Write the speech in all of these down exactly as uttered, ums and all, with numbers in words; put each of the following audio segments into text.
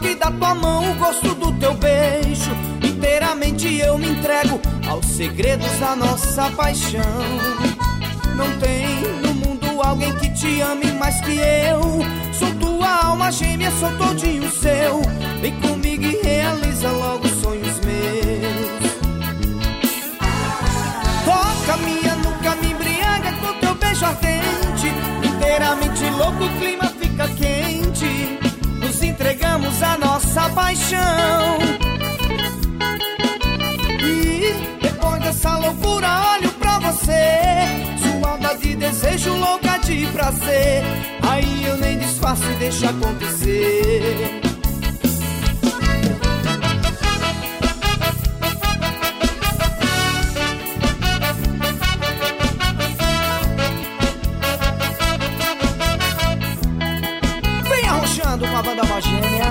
toque da tua mão, o gosto do teu beijo. Inteiramente eu me entrego aos segredos da nossa paixão. Não tem no mundo alguém que te ame mais que eu. Sou tua alma gêmea, sou todinho seu. Vem comigo e realiza logo os sonhos meus. Toca minha nuca, me embriaga com teu beijo ardente. Inteiramente louco, o clima fica quente. Nos entregamos a nossa paixão. E depois dessa loucura olho pra você, sua onda de desejo, louca de prazer. Aí eu nem disfarço e deixo acontecer. Vem arrochando com a banda Magêmea.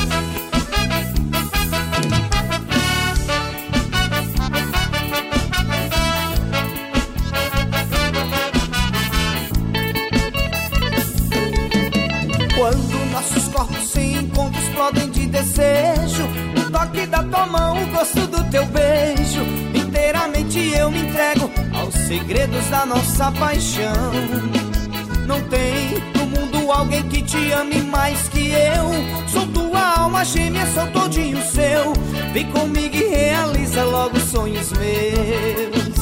Quando nossos corpos se encontram, explodem de desejo. O toque da tua mão, o gosto do teu beijo. Inteiramente eu me entrego aos segredos da nossa paixão. Não tem no mundo alguém que te ame mais que eu. Sou tua alma gêmea, sou todinho seu. Vem comigo e realiza logo os sonhos meus.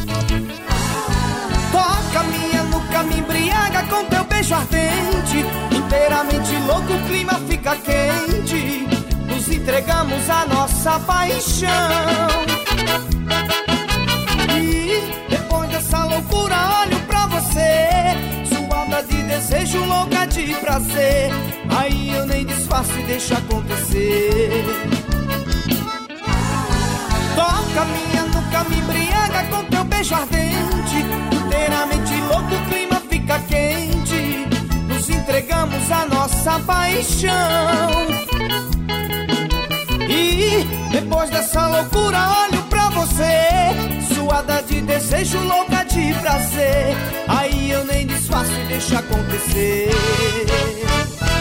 Toca minha nuca, me embriaga com teu beijo ardente. Inteiramente louco, o clima fica quente. Nos entregamos a nossa paixão. E depois dessa loucura olho pra você, sua onda de desejo, louca de prazer. Aí eu nem disfarço e deixo acontecer. Toca minha nuca, me embriaga com teu beijo ardente. Inteiramente louco, o clima fica quente. Nos entregamos a nossa paixão. E depois dessa loucura olho pra você, suada de desejo, louca de prazer. Aí eu nem disfarço e deixo acontecer.